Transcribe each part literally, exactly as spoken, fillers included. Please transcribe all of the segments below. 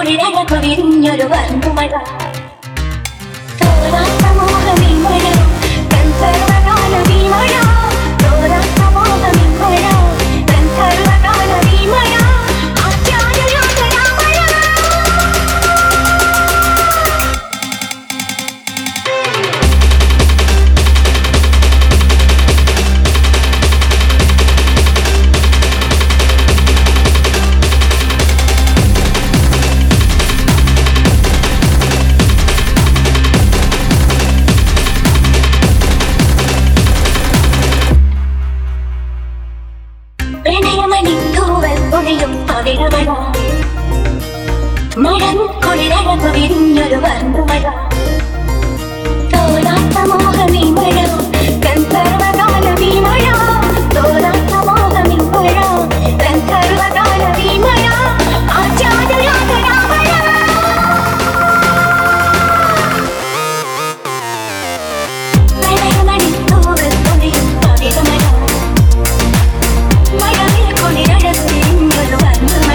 കുളിരഴകു വിരിഞ്ഞൊരു വർണ്ണമഴ തോരാത്ത മോഹമീ മഴ ഗന്ധർവകാലമീ മഴ തോരാത്ത മോഹമീ മഴ ഗന്ധർവകാലമീ മഴ ആദ്യാനുരാഗരാ മഴ മഴക്കുളിരഴകു വിരിഞ്ഞൊരു വർണ്ണമഴ തോരാത്ത മോഹമീ മഴ ഗന്ധർവകാലമീ മഴ തോരാത്ത മോഹമീ മഴ ഗന്ധർവകാലമീ മഴ ആദ്യാനുരാഗരാ മഴ പ്രണയമണിത്തൂവൽ പൊഴിയും പവിഴമഴ മഴവിൽ കുളിരഴകു വിരിഞ്ഞൊരു വർണ്ണമഴ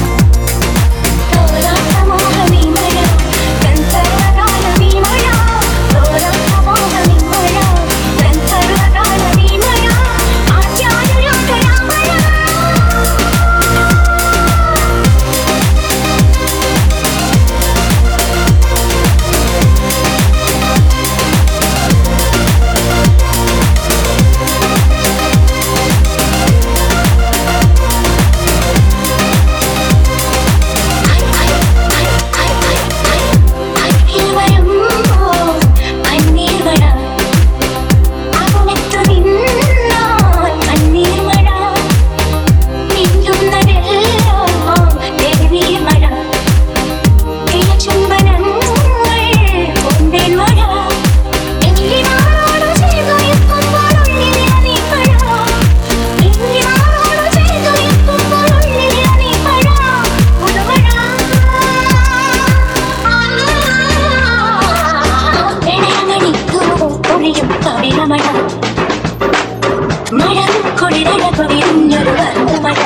മഴക്കുളിരഴകു വിരിഞ്ഞൊരു വർണ്ണമഴ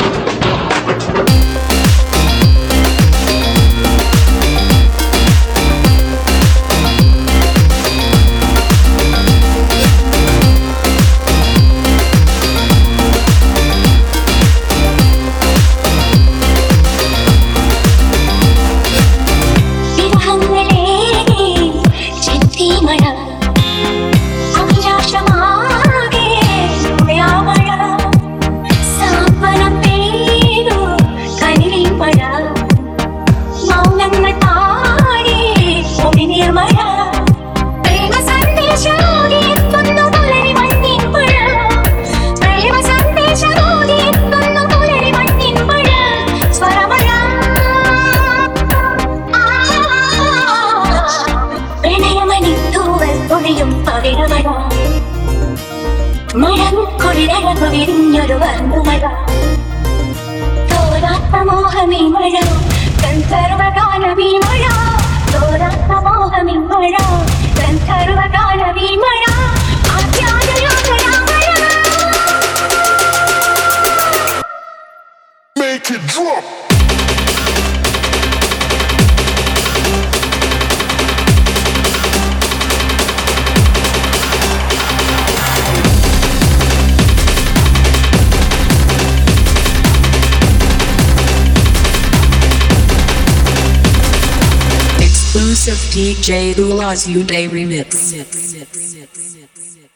മഴക്കുളിരഴകു വിരിഞ്ഞൊരു വർണ്ണമഴ തോരാത്ത മോഹമീ മഴ ഗന്ധർവകാലമീ മഴ തോരാത്ത മോഹമീ മഴ ഗന്ധർവകാലമീ മഴ ആദ്യാനുരാഗരാ മഴ Make it drop. Exclusive D J Lula's U-Day remix.